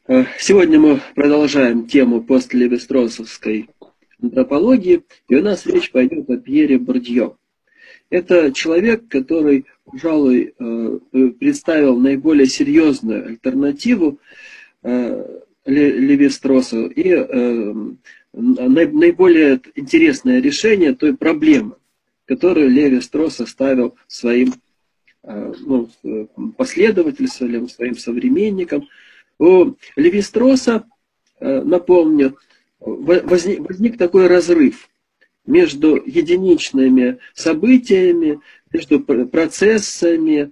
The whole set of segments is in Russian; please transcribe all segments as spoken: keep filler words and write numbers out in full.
Сегодня мы продолжаем тему постлевистросовской антропологии, и у нас речь пойдет о Пьере Бордье. Это человек, который, пожалуй, представил наиболее серьезную альтернативу Левистросу и наиболее интересное решение той проблемы, которую Леви-Стросс ставил своим ну, последователям, своим современникам. У Леви-Стросса, напомню, возник, возник такой разрыв между единичными событиями, между процессами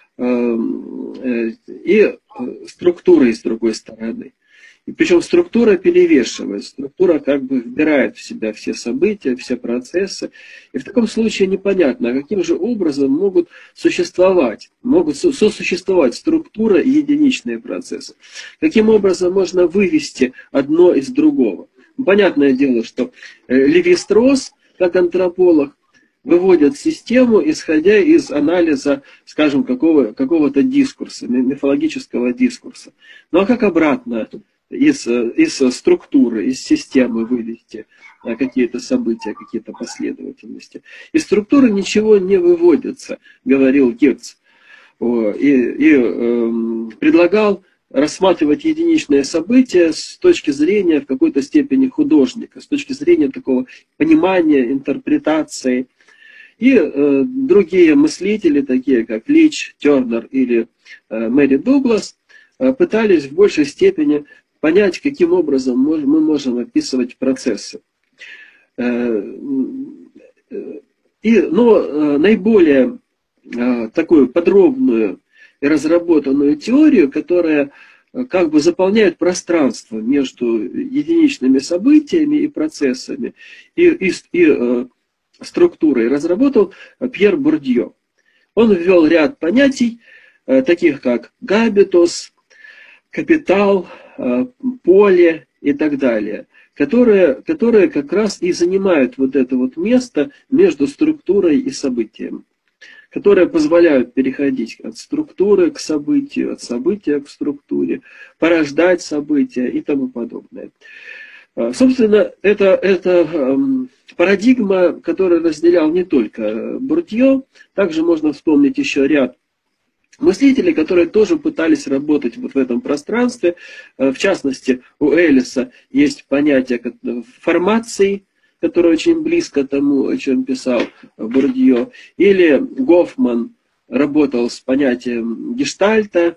и структурой, с другой стороны. И причем структура перевешивает, структура как бы вбирает в себя все события, все процессы. И в таком случае непонятно, каким же образом могут существовать, могут сосуществовать структура и единичные процессы. Каким образом можно вывести одно из другого. Понятное дело, что Леви-Стросс, как антрополог, выводит систему, исходя из анализа, скажем, какого, какого-то дискурса, мифологического дискурса. Ну а как обратно? Из, из структуры, из системы вывести какие-то события, какие-то последовательности. Из структуры ничего не выводится, говорил Герц. И, и э, предлагал рассматривать единичные события с точки зрения в какой-то степени художника, с точки зрения такого понимания, интерпретации. И э, другие мыслители, такие как Лич, Тернер или э, Мэри Дуглас, э, пытались в большей степени понять, каким образом мы можем описывать процессы. И, но наиболее такую подробную и разработанную теорию, которая как бы заполняет пространство между единичными событиями и процессами и, и, и структурой, разработал Пьер Бордье. Он ввел ряд понятий, таких как габитус, капитал, поле и так далее, которые, которые как раз и занимают вот это вот место между структурой и событием, которые позволяют переходить от структуры к событию, от события к структуре, порождать события и тому подобное. Собственно, это, это парадигма, которую разделял не только Бордье, также можно вспомнить еще ряд мыслители, которые тоже пытались работать вот в этом пространстве. В частности, у Эллиса есть понятие формации, которое очень близко тому, о чем писал Бордье. Или Гофман работал с понятием гештальта,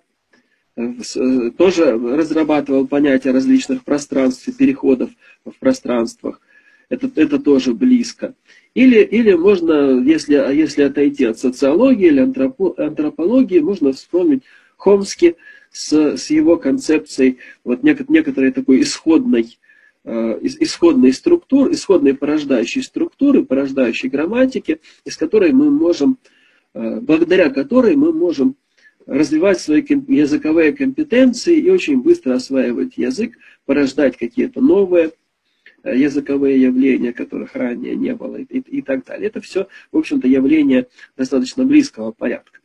тоже разрабатывал понятие различных пространств и переходов в пространствах. Это, это тоже близко. Или, или можно, если, если отойти от социологии или антропо, антропологии, можно вспомнить Хомски с, с его концепцией вот некот, некоторой такой исходной, э, исходной структуры, исходной порождающей структуры, порождающей грамматики, из которой мы можем, э, благодаря которой мы можем развивать свои языковые компетенции и очень быстро осваивать язык, порождать какие-то новые языковые явления, которых ранее не было, и, и так далее. Это все, в общем-то, явления достаточно близкого порядка.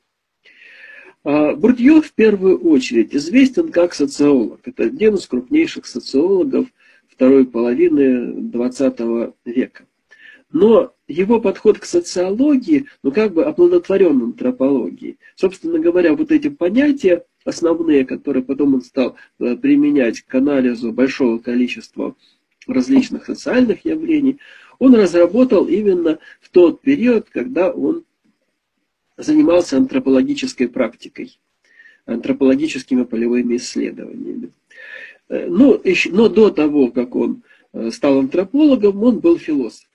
Бордье в первую очередь известен как социолог. Это один из крупнейших социологов второй половины двадцатого века. Но его подход к социологии, ну как бы оплодотворен антропологией. Собственно говоря, вот эти понятия основные, которые потом он стал применять к анализу большого количества различных социальных явлений, он разработал именно в тот период, когда он занимался антропологической практикой, антропологическими полевыми исследованиями. Но, но до того, как он стал антропологом, он был философом.